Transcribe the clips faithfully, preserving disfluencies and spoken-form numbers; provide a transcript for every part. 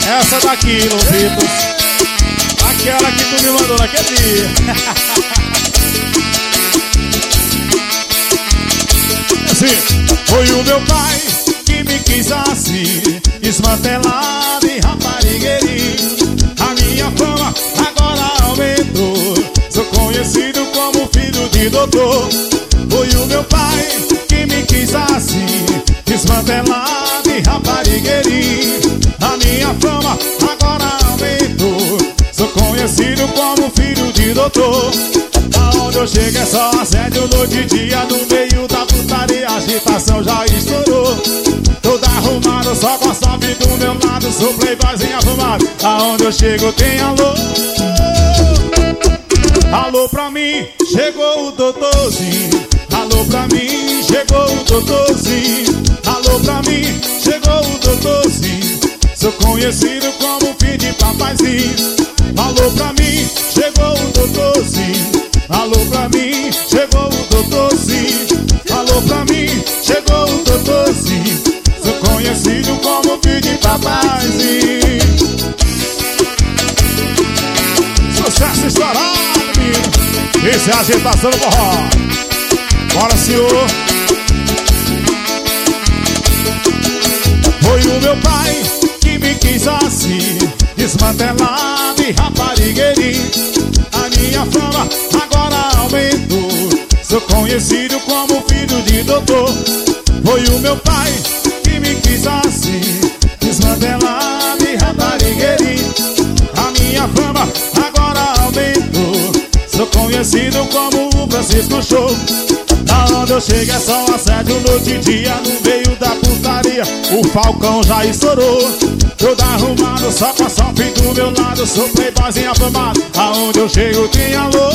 Essa daqui, Lovitos. Aquela que tu me mandou naquele dia. Assim, foi o meu pai que me quis assim, desmantelado e raparigueirinho. A minha fama agora aumentou, sou conhecido como filho de doutor. Foi o meu pai que me quis assim, desmantelado e raparigueirinho. A minha fama agora aumentou, sou conhecido como filho de doutor. Aonde eu chego é só assédio noite e dia, no meio da putaria a agitação já estourou. Todo arrumado, só com a salve do meu lado, sou playboyzinho arrumado. Aonde eu chego tem alô. Alô pra mim, chegou o doutorzinho. Alô pra mim, chegou o doutorzinho. Alô pra mim, chegou o doutorzinho. Sou conhecido como filho de papaizinho. Alô pra mim, chegou o doutorzinho. Alô pra mim, chegou o doutorzinho. Alô pra mim, chegou o doutorzinho. Sou conhecido como filho de papaizinho. Sucesso estourado, menino. Isso é a agitação do forró. Bora, senhor. Foi o meu pai que me quis assim, desmantelado e raparigueirinho. A minha fama agora aumentou, sou conhecido como filho de doutor. Foi o meu pai que me quis assim, desmantelado e raparigueirinho. A minha fama agora aumentou, sou conhecido como o Francisco Show. Aonde eu chego é só assédio noite e dia, no meio da putaria o Falcão já estourou. Todo arrumado, só com a salve do meu lado, sou playboyzinho afamado. Aonde eu chego tem alô.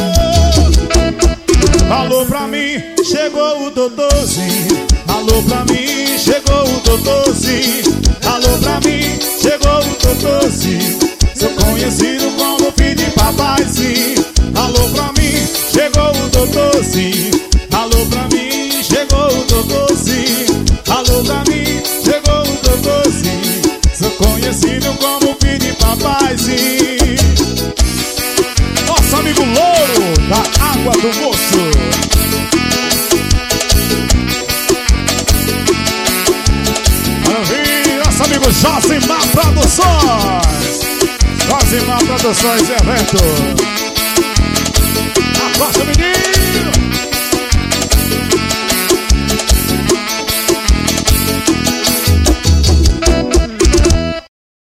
Alô pra mim, chegou o doutorzinho. Alô pra mim, chegou o doutorzinho. Alô pra mim, chegou o doutorzinho. Sou conhecido como filho de papaizinho. Alô pra mim, chegou o doutorzinho. Alô pra mim, chegou o doutorzinho. Alô pra mim, chegou o doutorzinho. Sou conhecido como filho de papaizinho. Nosso amigo Louro, da Água do Moço. Maravilha, nosso amigo Josimar Produções. Josimar Produções, evento. Aposta, menino.